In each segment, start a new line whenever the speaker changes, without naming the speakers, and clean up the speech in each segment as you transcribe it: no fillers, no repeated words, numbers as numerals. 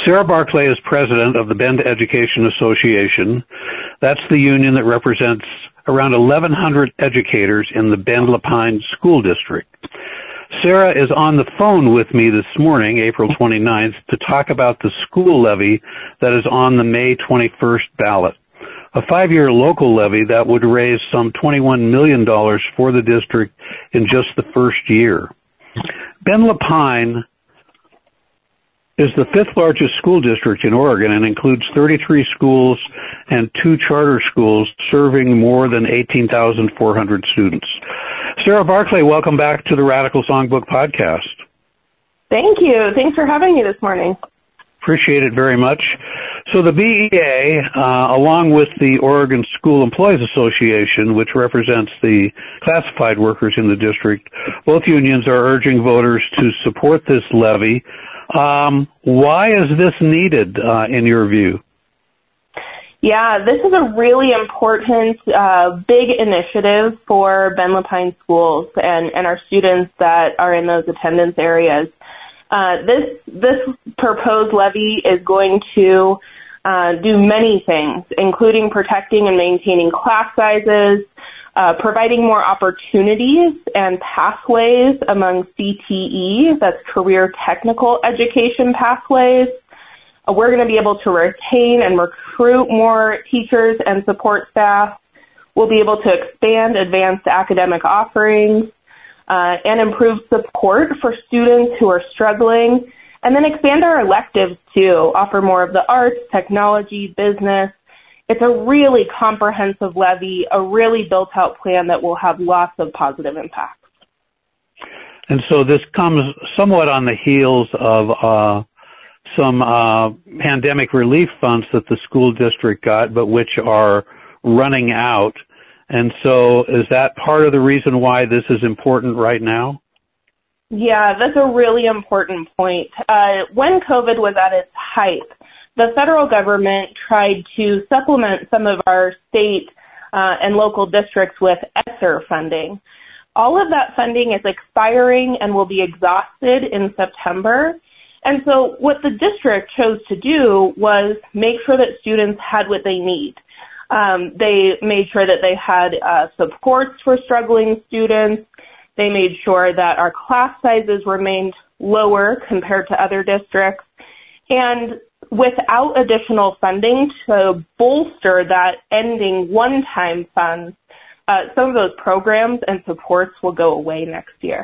Sarah Barclay is president of the Bend Education Association. That's the union that represents around 1,100 educators in the Bend-La Pine School District. Sarah is on the phone with me this morning, April 29th, to talk about the school levy that is on the May 21st ballot. A 5-year local levy that would raise some $21 million for the district in just the first year. Bend-La Pine is the 5th largest school district in Oregon and includes 33 schools and 2 charter schools serving more than 18,400 students. Sarah Barclay, welcome back to the Radical Songbook Podcast.
Thank you. Thanks for having me this morning.
Appreciate it very much. So the BEA, along with the Oregon School Employees Association, which represents the classified workers in the district, both unions are urging voters to support this levy. Why is this needed, in your view?
Yeah, this is a really important, big initiative for Bend-La Pine schools and our students that are in those attendance areas. This proposed levy is going to do many things, including protecting and maintaining class sizes, providing more opportunities and pathways among CTE, that's career technical education pathways. We're going to be able to retain and recruit more teachers and support staff. We'll be able to expand advanced academic offerings and improve support for students who are struggling, and then expand our electives too, offer more of the arts, technology, business. It's a really comprehensive levy, a really built-out plan that will have lots of positive impacts.
And so this comes somewhat on the heels of some pandemic relief funds that the school district got, but which are running out. And so is that part of the reason why this is important right now?
Yeah, that's a really important point. When COVID was at its height, the federal government tried to supplement some of our state and local districts with ESSER funding. All of that funding is expiring and will be exhausted in September. And so what the district chose to do was make sure that students had what they need. They made sure that they had supports for struggling students. They made sure that our class sizes remained lower compared to other districts. And without additional funding to bolster that ending one-time funds, some of those programs and supports will go away next year.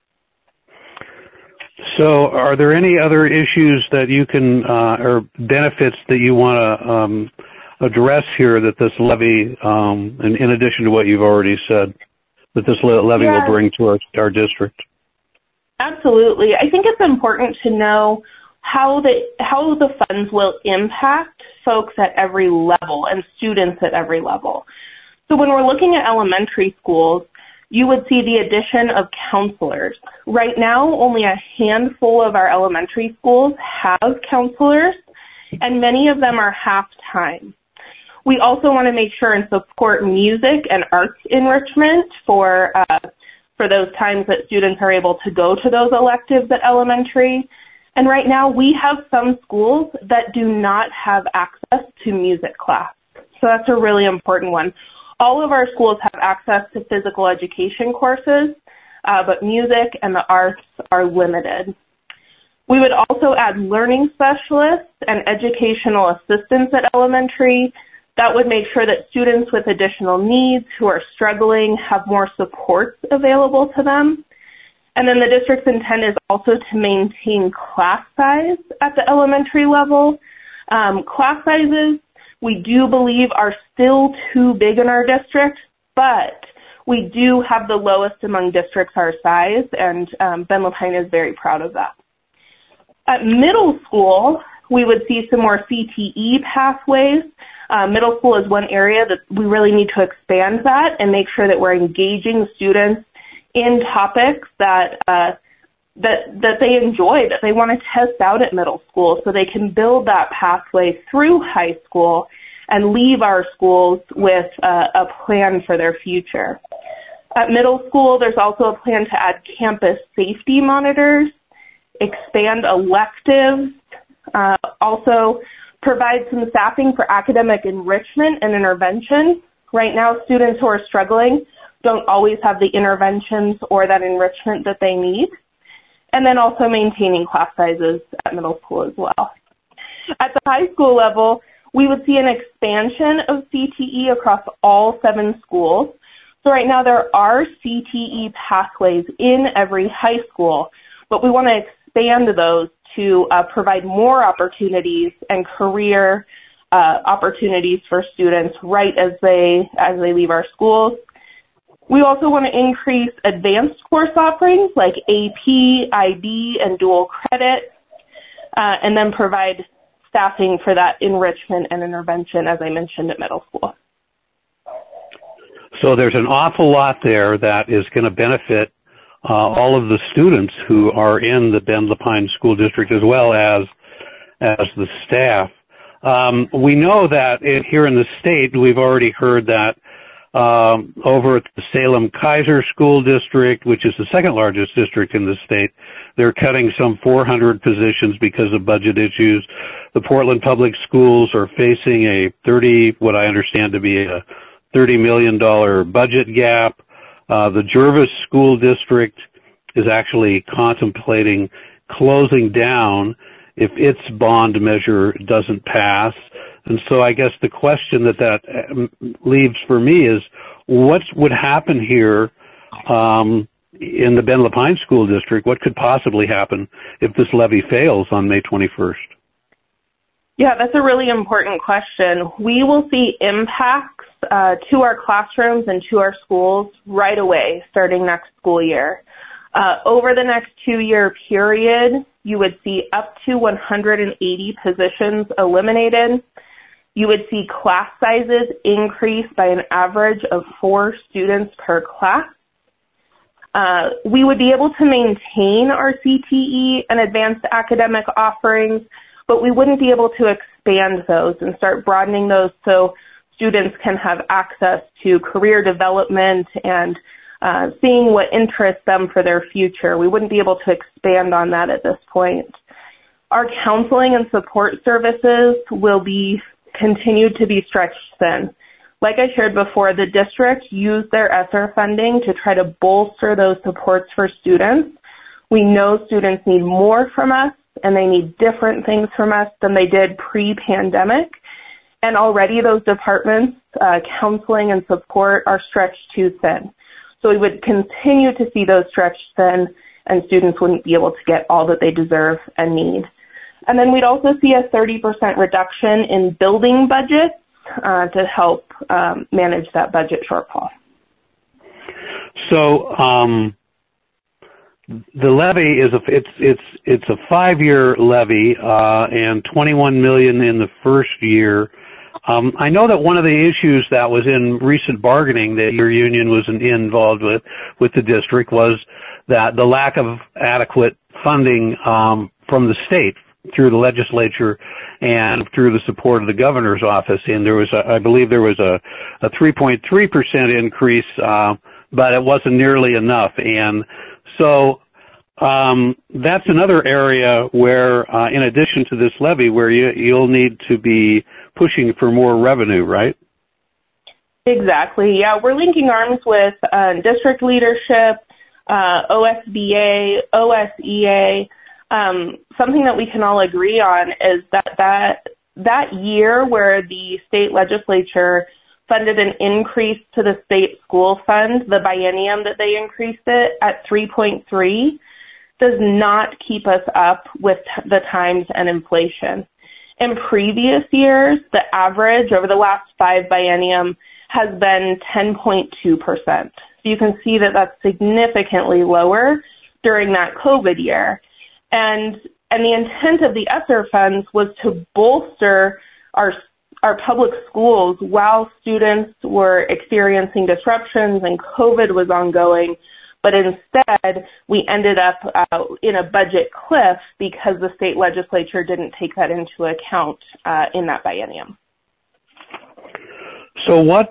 So are there any other issues that you can, or benefits that you want to address here that this levy, in addition to what you've already said, that this levy will bring to our district?
Absolutely. I think it's important to know how the funds will impact folks at every level and students at every level. So when we're looking at elementary schools, you would see the addition of counselors. Right now, only a handful of our elementary schools have counselors, and many of them are half-time. We also want to make sure and support music and arts enrichment for those times that students are able to go to those electives at elementary. And right now, we have some schools that do not have access to music class. So that's a really important one. All of our schools have access to physical education courses, but music and the arts are limited. We would also add learning specialists and educational assistants at elementary. That would make sure that students with additional needs who are struggling have more supports available to them. And then the district's intent is also to maintain class size at the elementary level. Class sizes, we do believe, are still too big in our district, but we do have the lowest among districts our size, and Bend-La Pine is very proud of that. At middle school, we would see some more CTE pathways. Middle school is one area that we really need to expand that and make sure that we're engaging students in topics that they enjoy, that they want to test out at middle school, so they can build that pathway through high school and leave our schools with a plan for their future. At middle school, there's also a plan to add campus safety monitors, expand electives, Also, provide some staffing for academic enrichment and intervention. Right now, students who are struggling don't always have the interventions or that enrichment that they need. And then also maintaining class sizes at middle school as well. At the high school level, we would see an expansion of CTE across all 7 schools. So right now there are CTE pathways in every high school, but we want to expand those to provide more opportunities and career opportunities for students right as they leave our schools. We also want to increase advanced course offerings like AP, IB, and dual credit, and then provide staffing for that enrichment and intervention, as I mentioned, at middle school.
So there's an awful lot there that is going to benefit all of the students who are in the Bend-Lapine School District as well as the staff. We know that here in the state, we've already heard that over at the Salem-Keizer School District, which is the second largest district in the state, they're cutting some 400 positions because of budget issues. The Portland Public Schools are facing what I understand to be a $30 million budget gap. The Jervis School District is actually contemplating closing down if its bond measure doesn't pass. And so I guess the question that leaves for me is, what would happen here in the Bend-Lapine School District? What could possibly happen if this levy fails on May 21st?
Yeah, that's a really important question. We will see impacts to our classrooms and to our schools right away, starting next school year. Over the next 2-year period, you would see up to 180 positions eliminated. You would see class sizes increase by an average of 4 students per class. We would be able to maintain our CTE and advanced academic offerings, but we wouldn't be able to expand those and start broadening those so students can have access to career development and seeing what interests them for their future. We wouldn't be able to expand on that at this point. Our counseling and support services will be continued to be stretched thin. Like I shared before, the district used their ESSER funding to try to bolster those supports for students. We know students need more from us, and they need different things from us than they did pre-pandemic. And already those departments, counseling and support, are stretched too thin. So we would continue to see those stretched thin, and students wouldn't be able to get all that they deserve and need. And then we'd also see a 30% reduction in building budgets to help manage that budget shortfall.
So the levy is it's a 5-year levy and $21 million in the first year. I know that one of the issues that was in recent bargaining that your union was involved with the district was that the lack of adequate funding from the state through the legislature and through the support of the governor's office. And there was, I believe there was a 3.3% increase, but it wasn't nearly enough. And so that's another area where, in addition to this levy, where you'll need to be pushing for more revenue, right?
Exactly. Yeah, we're linking arms with district leadership, OSBA, OSEA. Something that we can all agree on is that year where the state legislature funded an increase to the state school fund, the biennium that they increased it at 3.3, does not keep us up with the times and inflation. In previous years, the average over the last 5 biennium has been 10.2%. So you can see that that's significantly lower during that COVID year. And the intent of the ESSER funds was to bolster our public schools while students were experiencing disruptions and COVID was ongoing. But instead, we ended up in a budget cliff because the state legislature didn't take that into account in that biennium.
So what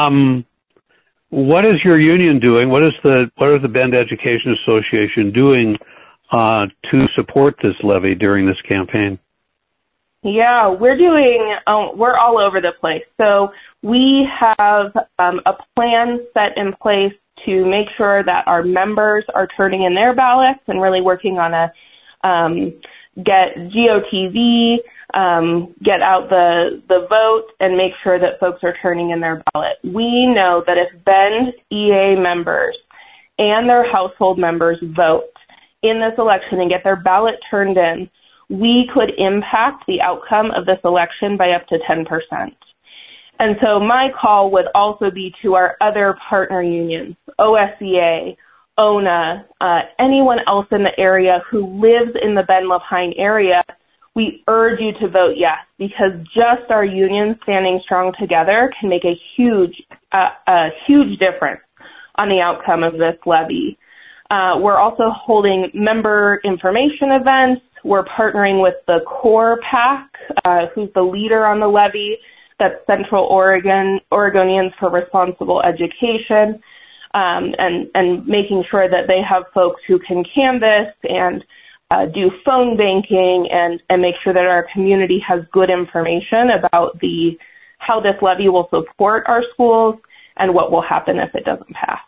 is your union doing? What is the Bend Education Association doing to support this levy during this campaign?
Yeah, we're all over the place. So we have a plan set in place to make sure that our members are turning in their ballots and really working on a get GOTV, get out the vote and make sure that folks are turning in their ballot. We know that if Bend EA members and their household members vote in this election and get their ballot turned in, we could impact the outcome of this election by up to 10%. And so my call would also be to our other partner unions, OSEA, ONA, anyone else in the area who lives in the Bend-Lapine area. We urge you to vote yes, because just our unions standing strong together can make a huge difference on the outcome of this levy. We're also holding member information events. We're partnering with the CORE PAC, who's the leader on the levy. That's Central Oregonians for Responsible Education, and making sure that they have folks who can canvass and do phone banking and make sure that our community has good information about how this levy will support our schools and what will happen if it doesn't pass.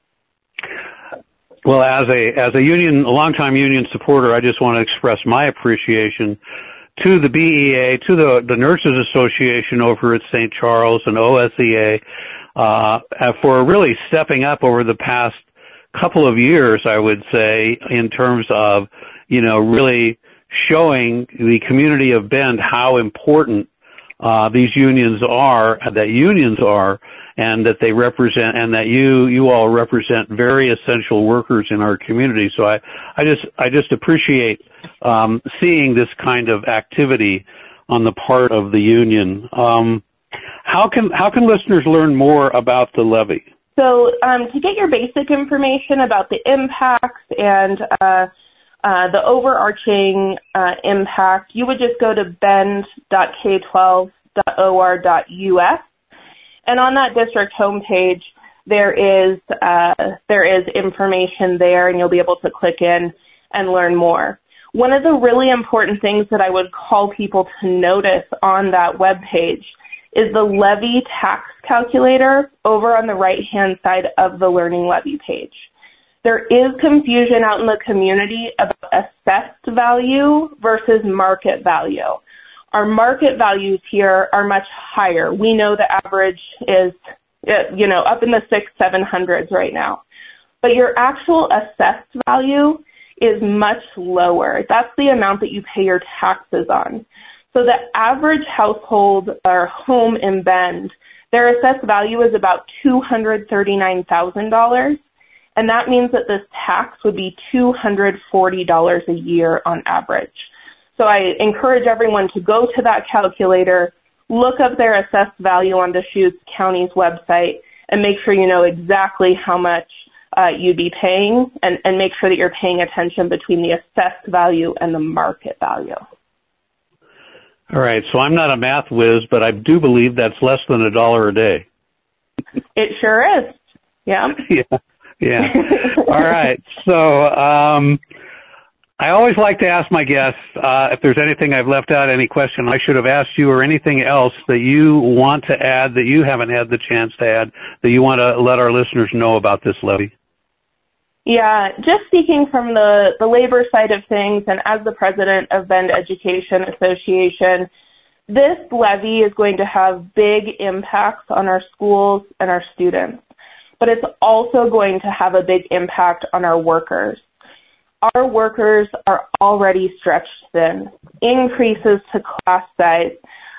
Well, as a longtime union supporter, I just want to express my appreciation to the BEA, to the Nurses Association over at St. Charles and OSEA, for really stepping up over the past couple of years, I would say, in terms of, really showing the community of Bend how important these unions are, and that they represent, and that you all represent very essential workers in our community. So I just appreciate seeing this kind of activity on the part of the union. How can listeners learn more about the levy?
So to get your basic information about the impacts and the overarching impact, you would just go to bend.k12.or.us. And on that district homepage, there is information there, and you'll be able to click in and learn more. One of the really important things that I would call people to notice on that webpage is the levy tax calculator over on the right-hand side of the Learning Levy page. There is confusion out in the community about assessed value versus market value. Our market values here are much higher. We know the average is, up in the 600-700s right now. But your actual assessed value is much lower. That's the amount that you pay your taxes on. So the average household or home in Bend, their assessed value is about $239,000. And that means that this tax would be $240 a year on average. So I encourage everyone to go to that calculator, look up their assessed value on Deschutes County's website, and make sure you know exactly how much you'd be paying, and make sure that you're paying attention between the assessed value and the market value.
All right, so I'm not a math whiz, but I do believe that's less than $1 a day.
It sure is. Yeah.
Yeah. All right, so I always like to ask my guests if there's anything I've left out, any question I should have asked you, or anything else that you want to add that you haven't had the chance to add, that you want to let our listeners know about this levy.
Yeah, just speaking from the labor side of things, and as the president of Bend Education Association, this levy is going to have big impacts on our schools and our students, but it's also going to have a big impact on our workers. Our workers are already stretched thin. Increases to class size,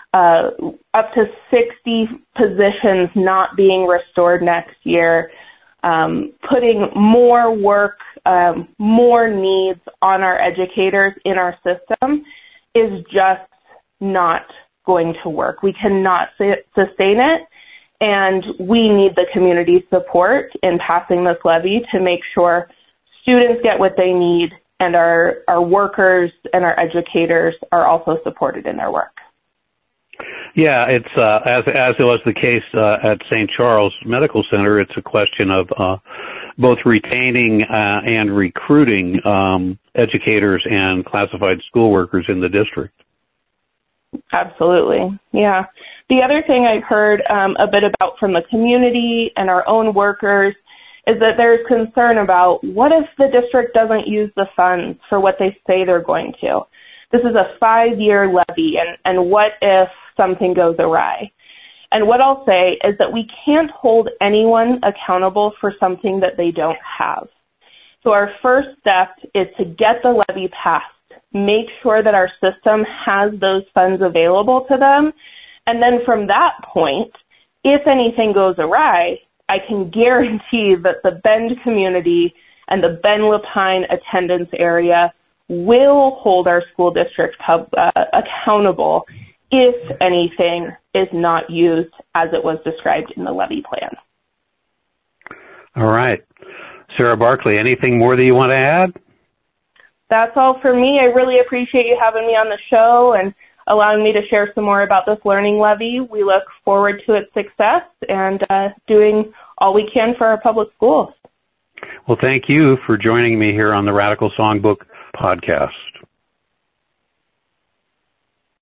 up to 60 positions not being restored next year, putting more work, more needs on our educators in our system is just not going to work. We cannot sustain it, and we need the community support in passing this levy to make sure students get what they need, and our workers and our educators are also supported in their work.
Yeah, it's as it was the case at St. Charles Medical Center. It's a question of both retaining and recruiting educators and classified school workers in the district.
Absolutely. Yeah. The other thing I've heard a bit about from the community and our own workers is that there's concern about what if the district doesn't use the funds for what they say they're going to. This is a 5-year levy, and what if something goes awry? And what I'll say is that we can't hold anyone accountable for something that they don't have. So our first step is to get the levy passed, make sure that our system has those funds available to them, and then from that point, if anything goes awry, I can guarantee that the Bend community and the Bend-Lapine attendance area will hold our school district accountable if anything is not used as it was described in the levy plan.
All right. Sarah Barkley, anything more that you want to add?
That's all for me. I really appreciate you having me on the show and allowing me to share some more about this learning levy. We look forward to its success and doing all we can for our public schools.
Well, thank you for joining me here on the Radical Songbook podcast.